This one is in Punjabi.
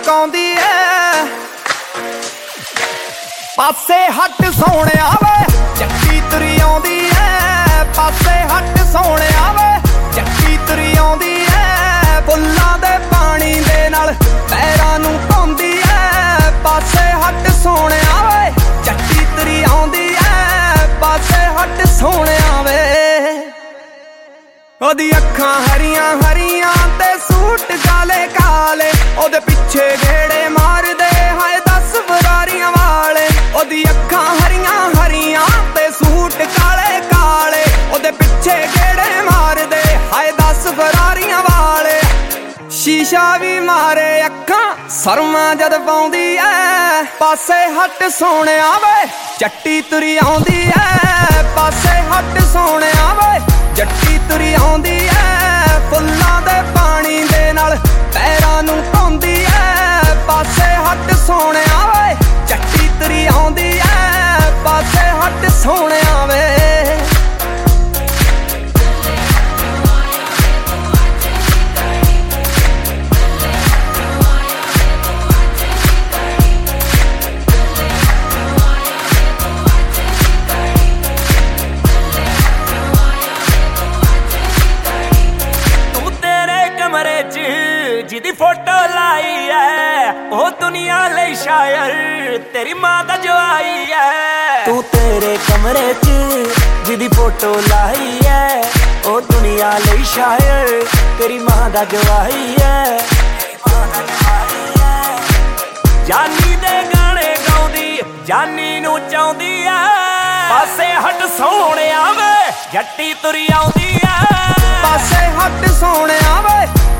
ਚਮਕਾਉਂਦੀ ਐ। ਪਾਸੇ ਹੱਟ ਸੋਹਣਿਆ ਵੇ ਜੱਟੀ ਤੁਰੀ ਆਉਂਦੀ ਐ। ਪਾਸੇ ਹੱਟ ਸੋਹਣਿਆ ਵੇ ਜੱਟੀ ਤੁਰੀ ਆਉਂਦੀ ਐ। ਫੁੱਲਾਂ ਦੇ ਪਾਣੀ ਦੇ ਨਾਲ ਪੈਰਾਂ ਨੂੰ ਧੋਂਦੀ ਐ। ਪਾਸੇ ਹੱਟ ਸੋਹਣਿਆ ਵੇ ਜੱਟੀ ਤੁਰੀ ਆਉਂਦੀ ਐ। ਪਾਸੇ ਹੱਟ ਸੋਹਣਿਆ ਵੇ ਉਹਦੀ ਅੱਖਾਂ ਹਰੀਆਂ ਹਰੀਆਂ ਤੇ ਸੂਟ ਕਾਲੇ ਕਾਲੇ। ਉਹਦੇ ਪਿੱਛੇ ਗੇੜੇ ਮਾਰਦੇ ਹਾਏ 10 ਫਰਾਰੀਆਂ ਵਾਲੇ। ਉਹਦੀ ਅੱਖਾਂ ਹਰੀਆਂ ਹਰੀਆਂ ਤੇ ਸੂਟ ਕਾਲੇ ਕਾਲੇ। ਉਹਦੇ ਪਿੱਛੇ ਗੇੜੇ ਮਾਰਦੇ ਹਾਏ 10 ਫਰਾਰੀਆਂ ਵਾਲੇ। ਸ਼ੀਸ਼ਾ ਵੀ ਮਾਰੇ ਅੱਖਾਂ ਸਰਮਾ ਜਦ ਪਾਉਂਦੀ ਐ। ਪਾਸੇ ਹੱਟ ਸੋਹਣਿਆ ਵੇ ਜੱਟੀ ਤੁਰੀ ਆਉਂਦੀ ਐ। ਪਾਸੇ ਹੱਟ ਸੋਹਣਿਆ ਵੇ ਜੱਟੀ ਤੁਰੀ ਆਉਂਦੀ ਐ। ਫੁੱਲਾਂ ਦੇ ਪਾਣੀ ਦੇ ਨਾਲ ਪੈਰਾਂ ਨੂੰ ਧੋਂਦੀ ਐ। ਪਾਸੇ ਹੱਟ ਸੋਹਣਿਆ ਵੇ ਜੱਟੀ ਤੁਰੀ ਆਉਂਦੀ ਐ। ਪਾਸੇ ਹੱਟ ਸੋਹਣਿਆ ਵੇ ਜਿਹਦੀ ਫੋਟੋ ਲਾਈ ਐ ਉਹ ਦੁਨੀਆ ਲਈ ਸ਼ਾਇਰ ਤੇਰੀ ਮਾਂ ਦਾ ਜਵਾਈ ਐ। ਤੂੰ ਤੇਰੇ ਕਮਰੇ 'ਚ ਜਿਹਦੀ ਫੋਟੋ ਲਾਈ ਐ ਉਹ ਦੁਨੀਆ ਲਈ ਸ਼ਾਇਰ ਤੇਰੀ ਮਾਂ ਦਾ ਜਵਾਈ ਐ। ਜਾਨੀ ਦੇ ਗਾਣੇ ਗਾਉਂਦੀ ਜਾਨੀ ਨੂੰ ਚਾਹੁੰਦੀ ਐ। ਪਾਸੇ ਹੱਟ ਸੋਹਣਿਆ ਵੇ ਜੱਟੀ ਤੁਰੀ ਆਉਂਦੀ ਐ। ਪਾਸੇ ਹੱਟ ਸੋਹਣਿਆ ਵੇ